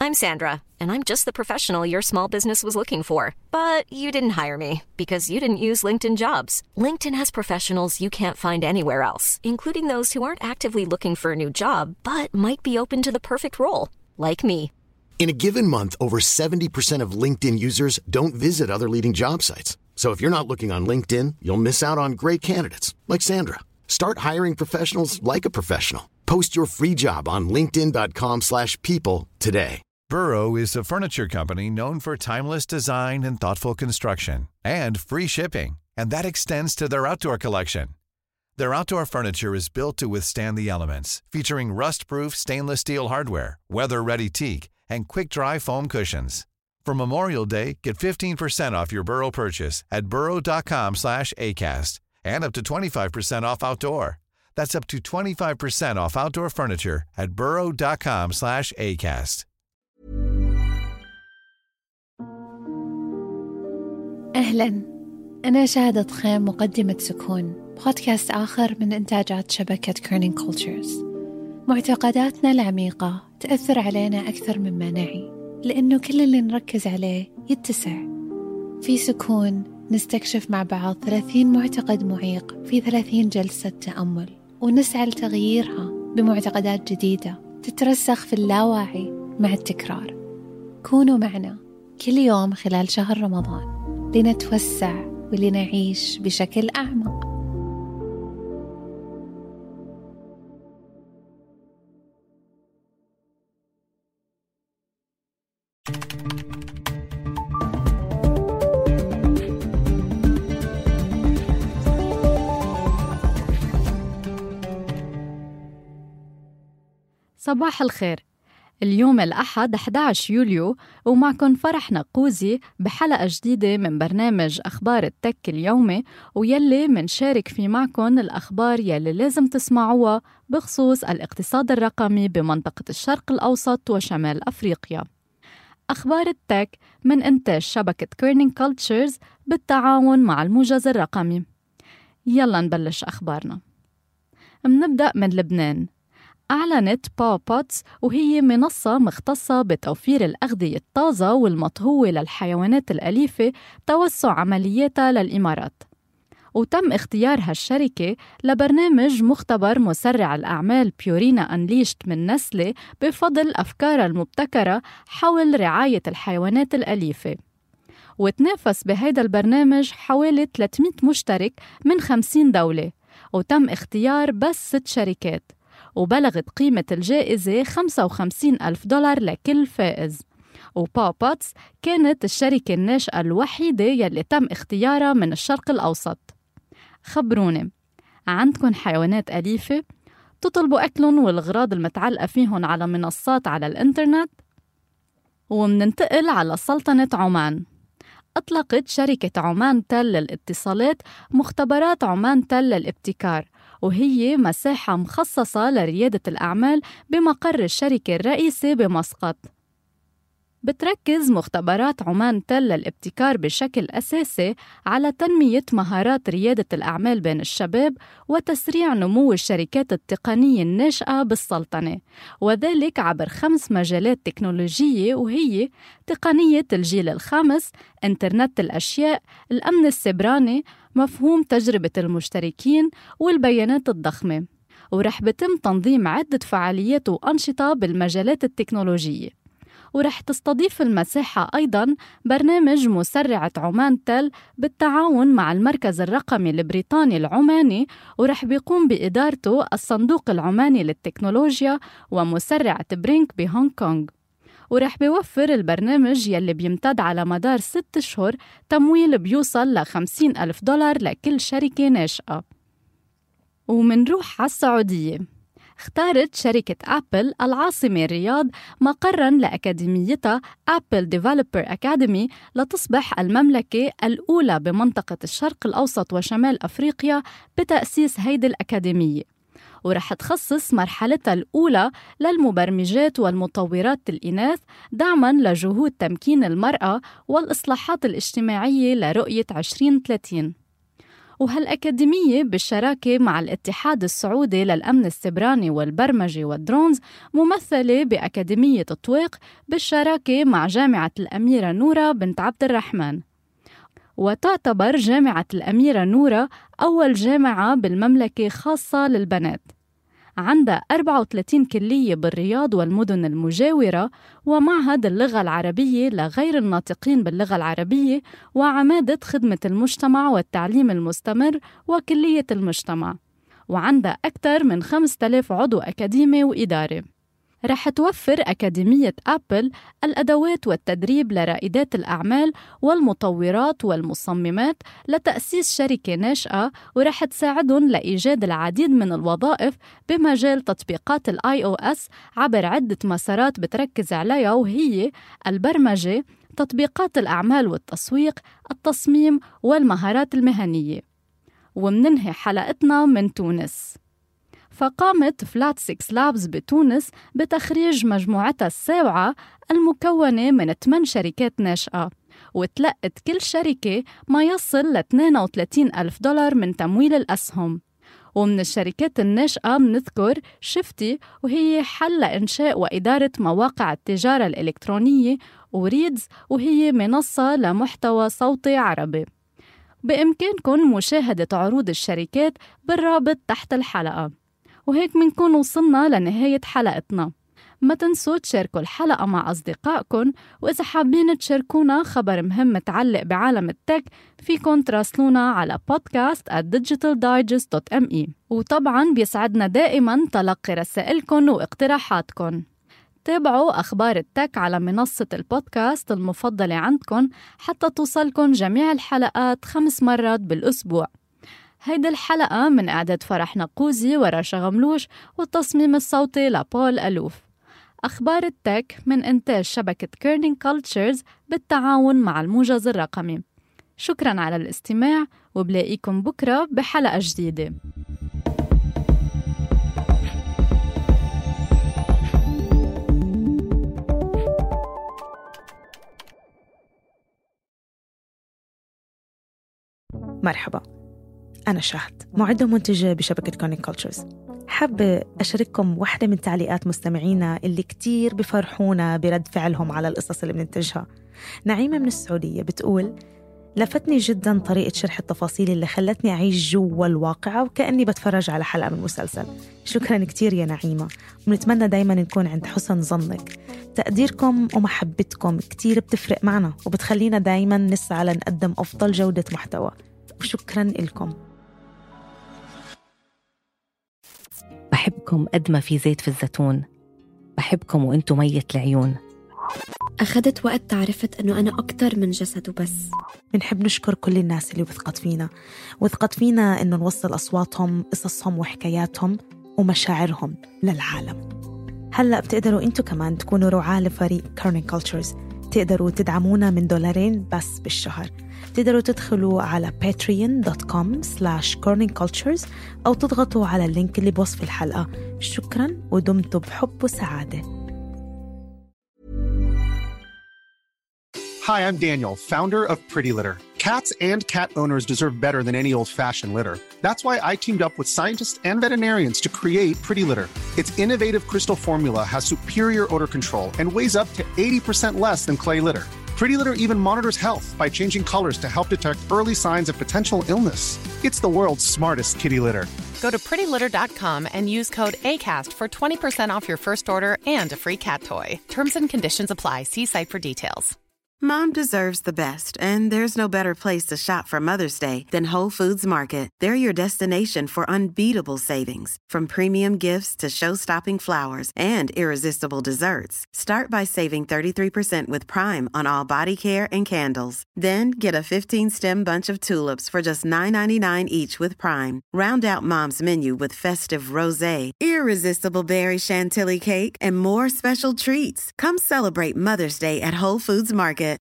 I'm Sandra, and I'm just the professional your small business was looking for. But you didn't hire me because you didn't use LinkedIn Jobs. LinkedIn has professionals you can't find anywhere else, including those who aren't actively looking for a new job, but might be open to the perfect role, like me. In a given month, over 70% of LinkedIn users don't visit other leading job sites. So if you're not looking on LinkedIn, you'll miss out on great candidates like Sandra. Start hiring professionals like a professional. Post your free job on linkedin.com/people today. Burrow is a furniture company known for timeless design and thoughtful construction and free shipping, and that extends to their outdoor collection. Their outdoor furniture is built to withstand the elements, featuring rust-proof stainless steel hardware, weather-ready teak, and quick-dry foam cushions. For Memorial Day, get 15% off your Burrow purchase at burrow.com/acast and up to 25% off outdoor. That's up to 25% off outdoor furniture at burrow.com/acast. أهلاً، أنا شاهدة خيم مقدمة سكون، بودكاست آخر من إنتاجات شبكة كيرنينج كولتشرز. معتقداتنا العميقة تأثر علينا أكثر مما نعي، لأنه كل اللي نركز عليه يتسع. في سكون نستكشف مع بعض 30 معتقد معيق في 30 جلسة تأمل، ونسعى لتغييرها بمعتقدات جديدة تترسخ في اللاواعي مع التكرار. كونوا معنا كل يوم خلال شهر رمضان لنتوسع ولنعيش بشكل أعمق. صباح الخير. اليوم الأحد 11 يوليو ومعكم فرح نقوزي بحلقة جديدة من برنامج أخبار التك اليومي، ويلي منشارك في معكم الأخبار يلي لازم تسمعوها بخصوص الاقتصاد الرقمي بمنطقة الشرق الأوسط وشمال أفريقيا. أخبار التك من إنتاج شبكة كيرنينج كولتشرز بالتعاون مع الموجز الرقمي. يلا نبلش أخبارنا. منبدأ من لبنان. أعلنت باوبوتس، وهي منصة مختصة بتوفير الأغذية الطازة والمطهوة للحيوانات الأليفة، توسع عملياتها للإمارات. وتم اختيار هالشركة لبرنامج مختبر مسرع الأعمال بيورينا أنليشت من نسلة بفضل أفكارها المبتكرة حول رعاية الحيوانات الأليفة. وتنافس بهيدا البرنامج حوالي 300 مشترك من 50 دولة، وتم اختيار بس 6 شركات، وبلغت قيمة الجائزة $55,000 لكل فائز. وباوبوتس كانت الشركة الناشئة الوحيدة يلي تم اختيارها من الشرق الأوسط. خبروني، عندكن حيوانات أليفة؟ تطلبوا أكلهم والأغراض المتعلقة فيهم على منصات على الإنترنت؟ ومننتقل على سلطنة عمان. أطلقت شركة عمان تل للاتصالات مختبرات عمان تل للابتكار، وهي مساحة مخصصة لريادة الأعمال بمقر الشركة الرئيسي بمسقط. بتركز مختبرات عمان تل للابتكار بشكل أساسي على تنمية مهارات ريادة الأعمال بين الشباب وتسريع نمو الشركات التقنية الناشئة بالسلطنة، وذلك عبر 5 مجالات تكنولوجية، وهي تقنية الجيل الخامس، إنترنت الأشياء، الأمن السيبراني، مفهوم تجربة المشتركين، والبيانات الضخمة. ورح بتم تنظيم عدة فعاليات وأنشطة بالمجالات التكنولوجية. ورح تستضيف المساحة أيضاً برنامج مسرعة عمان تل بالتعاون مع المركز الرقمي البريطاني العماني، ورح بيقوم بإدارته الصندوق العماني للتكنولوجيا ومسرعة برينك بهونغ كونغ. ورح بيوفر البرنامج يلي بيمتد على مدار 6 أشهر تمويل بيوصل $50,000 لكل شركة ناشئة. ومنروح على السعودية. اختارت شركة أبل العاصمة الرياض مقراً لأكاديميتها أبل ديفلوبر أكاديمي لتصبح المملكة الأولى بمنطقة الشرق الأوسط وشمال أفريقيا بتأسيس هيدي الأكاديمية، ورح تخصص مرحلتها الأولى للمبرمجات والمطورات الإناث دعماً لجهود تمكين المرأة والإصلاحات الاجتماعية لرؤية 2030. وهالأكاديمية بالشراكة مع الاتحاد السعودي للأمن السبراني والبرمجة والدرونز ممثلة بأكاديمية طويق بالشراكة مع جامعة الأميرة نورة بنت عبد الرحمن. وتعتبر جامعة الأميرة نورة أول جامعة بالمملكة خاصة للبنات. عندها 34 كلية بالرياض والمدن المجاورة، ومعهد اللغة العربية لغير الناطقين باللغة العربية، وعمادة خدمة المجتمع والتعليم المستمر، وكلية المجتمع. وعندها أكثر من 5000 عضو أكاديمي وإداري. رح توفر أكاديمية أبل الأدوات والتدريب لرائدات الأعمال والمطورات والمصممات لتأسيس شركة ناشئة، ورح تساعدهم لإيجاد العديد من الوظائف بمجال تطبيقات iOS عبر عدة مسارات بتركز عليها، وهي البرمجة، تطبيقات الأعمال والتسويق، التصميم والمهارات المهنية. ومننهي حلقتنا من تونس. فقامت فلات 6 لابز بتونس بتخريج مجموعتها السابعة المكونة من 8 شركات ناشئة، وتلقت كل شركة ما يصل ل $32,000 من تمويل الأسهم. ومن الشركات الناشئة بنذكر شفتي، وهي حل لإنشاء وإدارة مواقع التجارة الإلكترونية، وريدز، وهي منصة لمحتوى صوتي عربي. بإمكانكم مشاهدة عروض الشركات بالرابط تحت الحلقة. وهيك منكون وصلنا لنهاية حلقتنا. ما تنسوا تشاركوا الحلقة مع أصدقائكم، وإذا حابين تشاركونا خبر مهم متعلق بعالم التك فيكن تراسلونا على podcast@digitaldigest.me. وطبعاً بيسعدنا دائماً تلقي رسائلكم واقتراحاتكم. تابعوا أخبار التك على منصة البودكاست المفضلة عندكم حتى توصلكم جميع الحلقات 5 مرات بالأسبوع. هيدي الحلقة من إعداد فرح نقوزي ورشا غملوش، والتصميم الصوتي لبول ألوف. أخبار التك من إنتاج شبكة كيرنينج كولتشرز بالتعاون مع الموجز الرقمي. شكراً على الاستماع، وبلاقيكم بكرة بحلقة جديدة. مرحبا، أنا شهد، معدة ومنتجة بشبكة كيرنينج كولتشرز. حابة أشارككم واحدة من تعليقات مستمعينا اللي كتير بفرحونا برد فعلهم على القصص اللي بننتجها. نعيمة من السعودية بتقول: لفتني جدا طريقة شرح التفاصيل اللي خلتني أعيش جوا الواقعة وكأني بتفرج على حلقة من مسلسل. شكرا كتير يا نعيمة، ونتمنى دايما نكون عند حسن ظنك. تقديركم ومحبتكم كتير بتفرق معنا وبتخلينا دايما نسعى لنقدم أفضل جودة محتوى، وشكرا لكم. بحبكم قد ما في زيت في الزيتون، بحبكم وانتم ميت العيون. أخذت وقت تعرفت أنه أنا أكتر من جسد وبس. بنحب نشكر كل الناس اللي وثقت فينا إنه نوصل أصواتهم، قصصهم وحكاياتهم ومشاعرهم للعالم. هلأ بتقدروا أنتوا كمان تكونوا رعاة لفريق كيرنينج كولتشرز. تقدروا تدعمونا من $2 بس بالشهر. تقدروا تدخلوا على patreon.com/kerningcultures أو تضغطوا على اللينك اللي بوصف الحلقة. شكراً، ودمتم بحب وسعادة. Hi, I'm Daniel, founder of Pretty Litter. Cats and cat owners deserve better than any old-fashioned litter. That's why I teamed up with scientists and veterinarians to create Pretty Litter. Its innovative crystal formula has superior odor control and weighs up to 80% less than clay litter. Pretty Litter even monitors health by changing colors to help detect early signs of potential illness. It's the world's smartest kitty litter. Go to prettylitter.com and use code ACAST for 20% off your first order and a free cat toy. Terms and conditions apply. See site for details. Mom deserves the best, and there's no better place to shop for Mother's Day than Whole Foods Market. They're your destination for unbeatable savings, from premium gifts to show-stopping flowers and irresistible desserts. Start by saving 33% with Prime on all body care and candles. Then get a 15-stem bunch of tulips for just $9.99 each with Prime. Round out Mom's menu with festive rosé, irresistible berry chantilly cake, and more special treats. Come celebrate Mother's Day at Whole Foods Market.